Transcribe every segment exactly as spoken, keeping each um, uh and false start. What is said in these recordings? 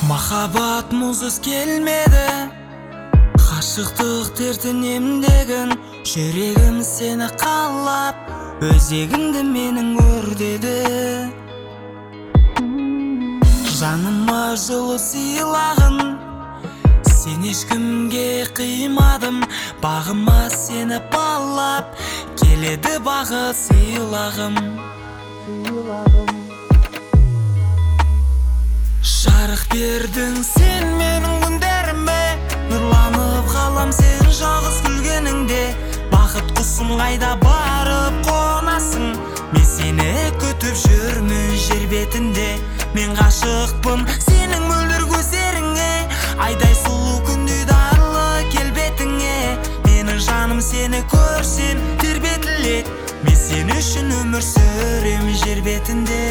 Махаббат музыз келмеді, ғашықтық дертін емдеген. Жүрегім сені қалап, өзегімді менің өрдеді. Жаныма жылы сыйлағын, сен ешкімге қимадым. Бағыма сені балап, келеді бағы сыйлағым. Жарық бердің сен менің күндеріме, нұрланып қалам сен жалғыз күлгеніңде. Бақыт құсым қайда барып қонасың, мен сені күтіп жүрмін жер бетінде. Мен ғашықпын сенің мөлдір көздеріңе, айдай сұлу күндей дарлы келбетіңе. Менің жаным сені көрсем тербетіледі, мен сен үшін өмір сүрем жер бетінде.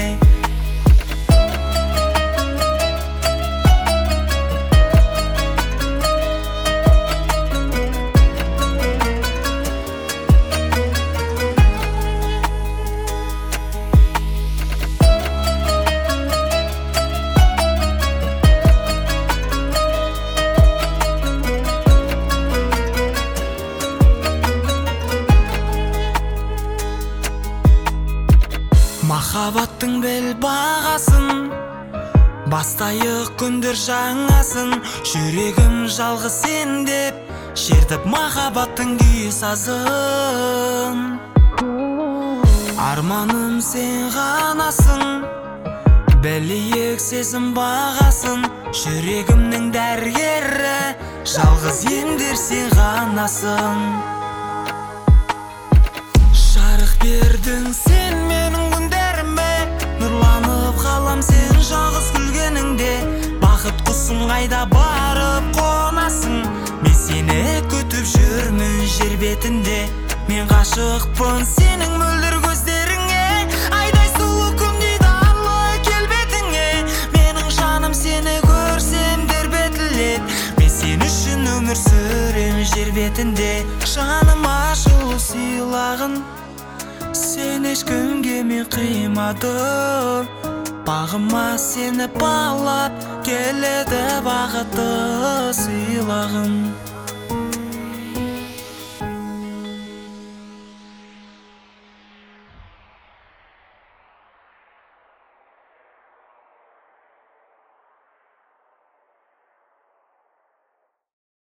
Махаббаттың бел бағасын, бастайық күндер жаңасын. Жүрегім жалғыз сен деп, шертіп махаббаттың күй сазын. Арманым сен ғанасың, білейік сезім бағасын. Жүрегімнің дәрігері, жалғыз емдер сен ғанасың. Жарық бердің сен менің күндеріме, нұрланып қалам сен жалғыз күлгеніңде. Бақыт құсым қайда барып қонасың, мен сені күтіп жүрмін жер бетінде. Мен ғашықпын сенің мөлдір көздеріңе, айдай сұлу күндей дарлы келбетіңе. Менің жаным сені көрсем тербетіледі, мен сен үшін өмір сүрем жер бетінде. Жаныма жылу сыйлағын, сен ешкімге мен қимадым. Бағыма сені балап, келеді бақытты сыйлағым.